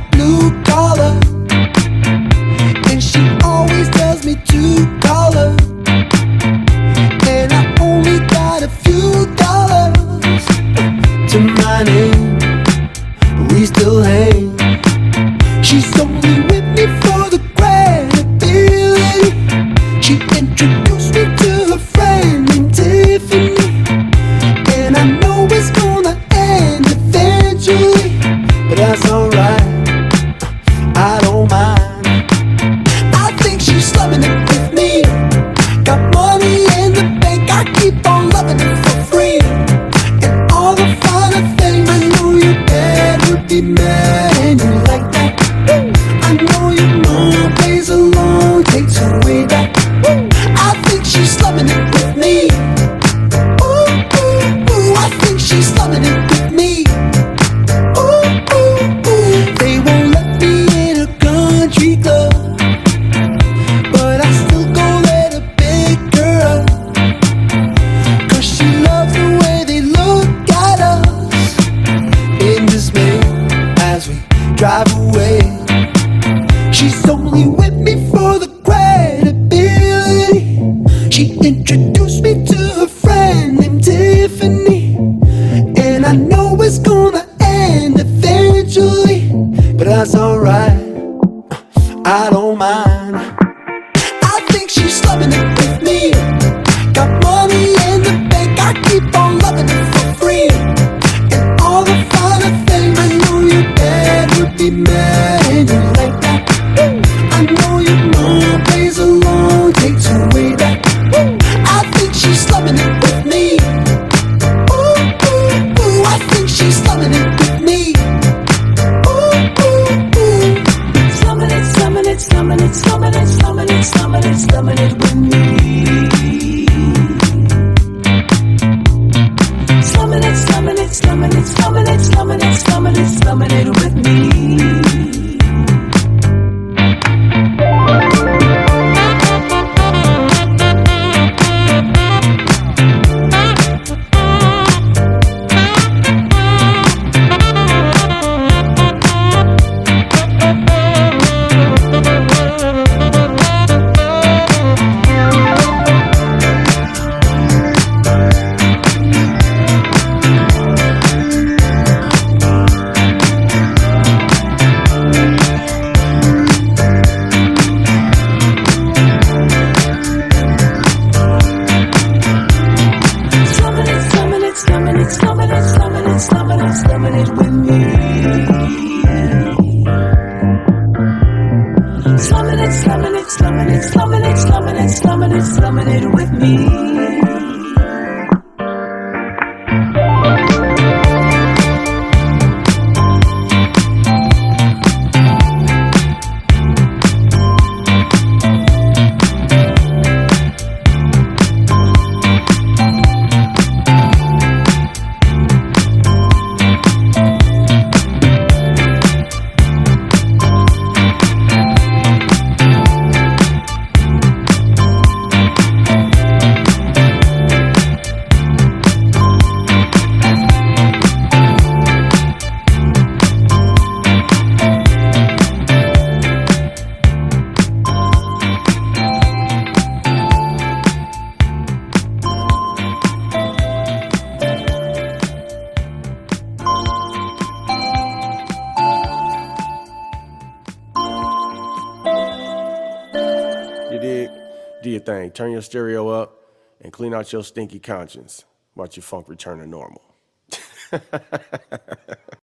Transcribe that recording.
blue collar, and she always tells me to call her. And I only got a few dollars to my name, but we still hang. She's only with me for the credibility. She introduced me to her friend named Tiffany, and I know it's gonna end eventually, but that's alright, I don't mind. I think she's slumming it with me. Got money in the bank, I keep on loving it for free. And all the finer things, I know your dad would be mad and you like that. I know your mom plays along, takes her way back. I think she's slumming it with me. Ooh, ooh, ooh, I think she's slumming it with me. Ooh, ooh, ooh. They won't let me in a country club, but I still go there to pick her up. 'Cause she loves the way they look at us in dismay as we drive away. She's only with me for the credibility. She introduced me to her friend named Tiffany, and I know it's gonna end eventually, but that's alright, I don't mind. I think she's slumming it with me. Got money in the bank, I keep on loving it for free. And all the finer things, I know your dad would be mad and you like that. I know your mom plays along, takes her way back. I think she's slumming it with me. Ooh, ooh, ooh, I think she's slumming it with me. Ooh, ooh, ooh. Slumming it, slumming it, slumming it, slumming it, slumming it, slumming it, slumming it with me. Slumming it, slumming it, slumming it, slumming it, slumming it, slumming it, slumming it with me. Slumming it with me. Slumming it, slumming it, slumming it, slumming it, slumming it, slumming it, slumming it with me. You dig? Do your thing. Turn your stereo up and clean out your stinky conscience. Watch your funk return to normal.